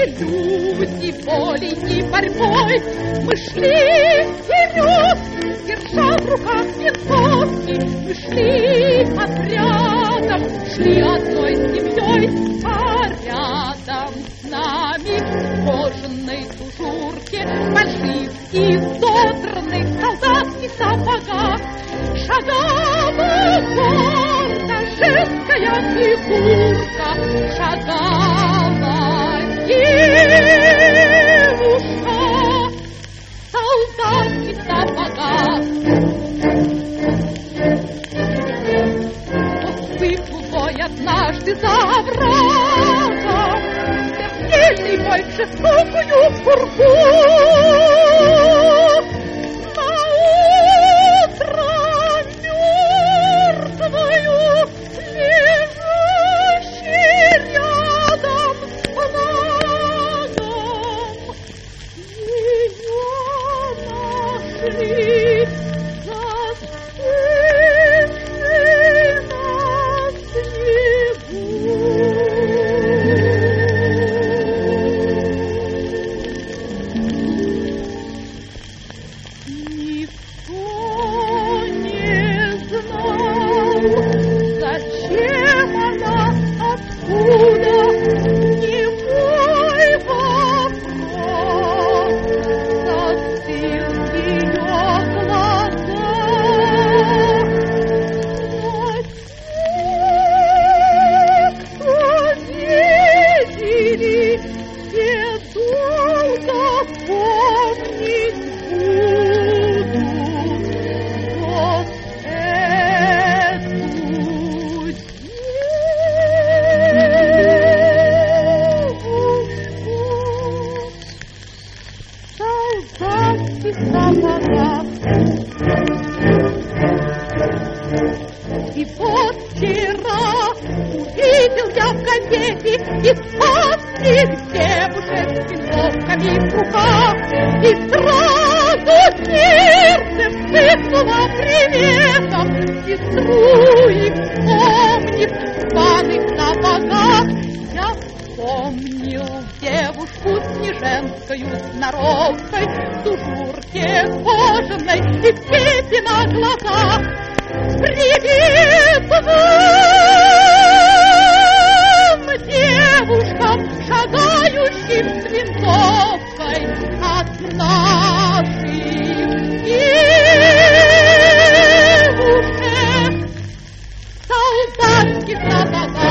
иллюзий, волей и борьбой. Мы шли вперед, держа в руках винтовки. Мы шли отрядом, шли одной семьей, а рядом с нами в кожаной тужурке, больших и изодранных солдатских сапогах шагала гордо женская фигурка, шагала девушка в солдатских сапогах. Вспыхнул однажды за оврагом смертельный бой в жестокую пургу. И вот вчера увидел я в газете испанских девушек с винтовками в руках, и сразу сердце вспыхнуло приветом, сестру их вспомнив в рваных сапогах. Я вспомнил девушку снеженскую сноровкой, в тужурке кожаной и цепи на глазах. Привет вам, девушкам, шагающим с винтовкой от наших девушек в солдатских сапогах.